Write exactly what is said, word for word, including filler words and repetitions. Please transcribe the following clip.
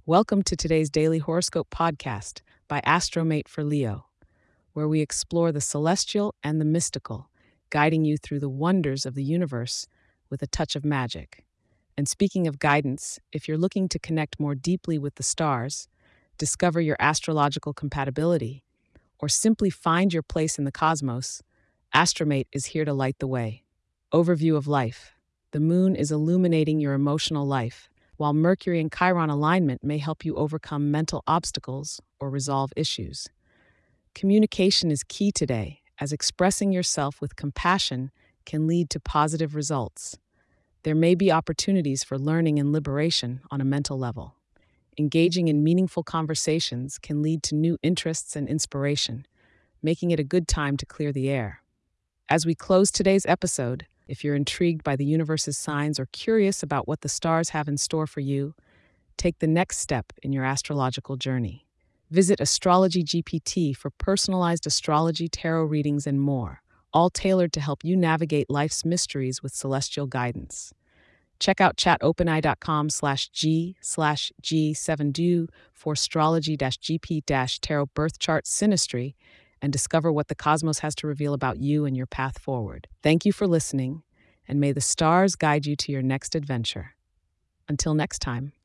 Welcome to today's daily horoscope podcast by Astromate for Leo, where we explore the celestial and the mystical, guiding you through the wonders of the universe with a touch of magic. And speaking of guidance, if you're looking to connect more deeply with the stars, discover your astrological compatibility, or simply find your place in the cosmos, Astromate is here to light the way. Overview of life. The moon is illuminating your emotional life, while Mercury and Chiron alignment may help you overcome mental obstacles or resolve issues. Communication is key today, as expressing yourself with compassion can lead to positive results. There may be opportunities for learning and liberation on a mental level. Engaging in meaningful conversations can lead to new interests and inspiration, making it a good time to clear the air. As we close today's episode, if you're intrigued by the universe's signs or curious about what the stars have in store for you, take the next step in your astrological journey. Visit Astrology G P T for personalized astrology, tarot readings, and more, all tailored to help you navigate life's mysteries with celestial guidance. Check out chatopeneye.com slash G slash G7do for astrology G P tarot birth chart synastry and discover what the cosmos has to reveal about you and your path forward. Thank you for listening, and may the stars guide you to your next adventure. Until next time.